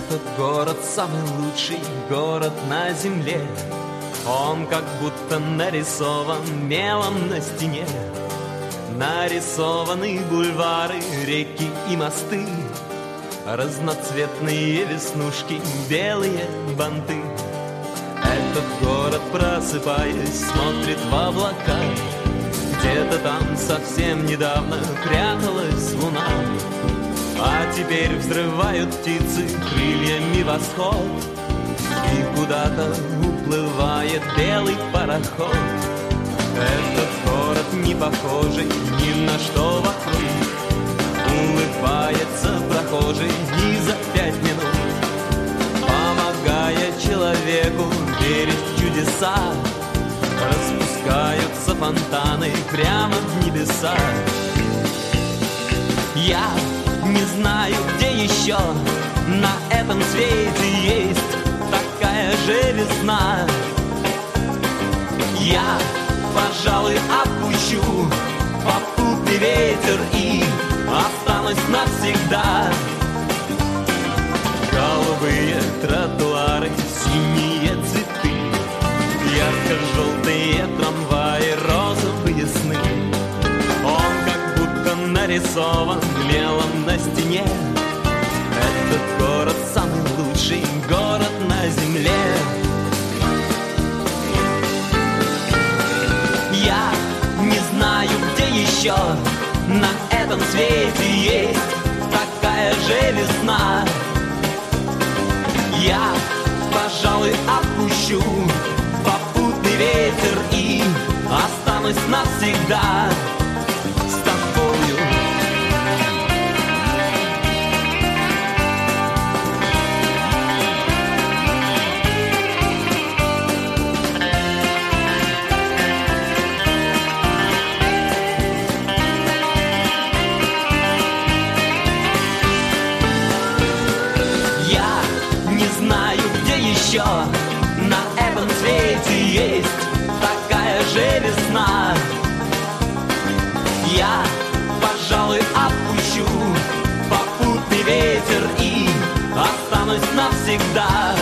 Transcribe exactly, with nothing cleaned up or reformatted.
Этот город самый лучший город на земле. Он как будто нарисован мелом на стене. Нарисованы бульвары, реки и мосты, разноцветные веснушки, белые банты. Этот город, просыпаясь, смотрит в облака. Где-то там совсем недавно пряталась луна, а теперь взрывают птицы крыльями восход, и куда-то уплывает белый пароход. Этот город не похожий ни на что вокруг. Улыбается прохожий и за пять минут, помогая человеку верить в чудеса, распускаются фонтаны прямо в небеса. Я не знаю, где еще на этом свете есть такая же весна. Я, пожалуй, отпущу попутный ветер и останусь навсегда. Голубые тротуары, синие цветы, ярко-желтые трамваи, розовые сны. Он как будто нарисован мелом на стене. Этот город самый лучший город на земле. Я не знаю, где еще на этом свете есть такая же весна. Я, пожалуй, отпущу попутный ветер и останусь навсегда с тобою. Еще на этом свете есть такая же весна. Я, пожалуй, отпущу попутный ветер и останусь навсегда